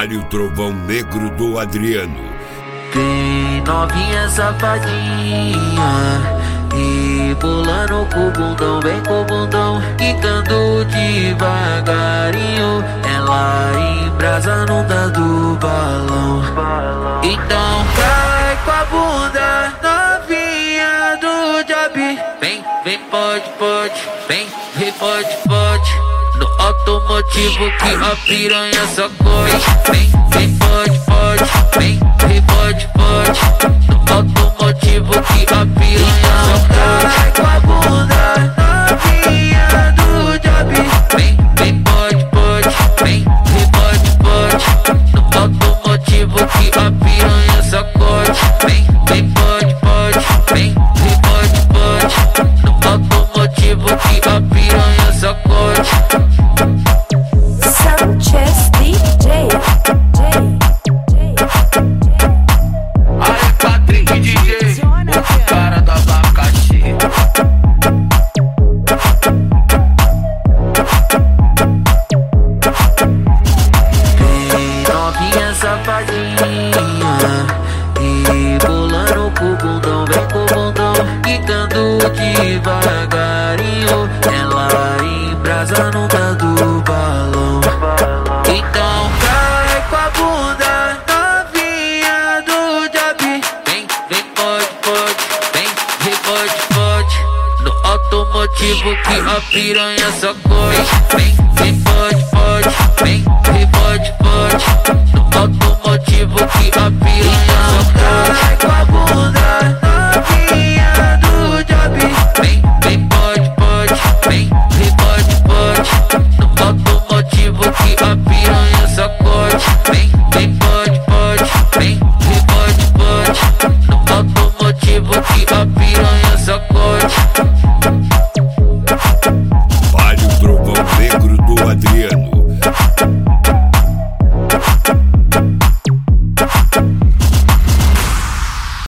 Mário Trovão Negro do Adriano. Vem novinha safadinha e pulando com o bundão, vem com o bundão, quicando devagarinho. Ela embrasa no do balão. Então cai com a bunda novinha do job. Vem, vem, pode, pode, vem, pode, pode. No automotivo que a piranha sacode. Vem, vem, pode, pode, vem, pode, pode. No automotivo que a piranha sacode. Cai com a bunda novinha do job. Vem, vem, pode, pode, vem, pode, pode. No automotivo que a piranha sacode. Vem, vem, pode, pode, vem, pode, pode. No automotivo que a piranha sacode. Sanchez DJ. Aí, Patrick DJ, o cara do abacaxi. Vem novinha safadinha e pulando com o bundão, vem com o bundão, quicando devagarinho. Ela embrasa no do balão. Então cai com a bunda novinha do job. Vem, vem, pode, pode, vem, pode, pode. No automotivo que a piranha sacode. Vem, vem, pode, pode, vem, pode, pode.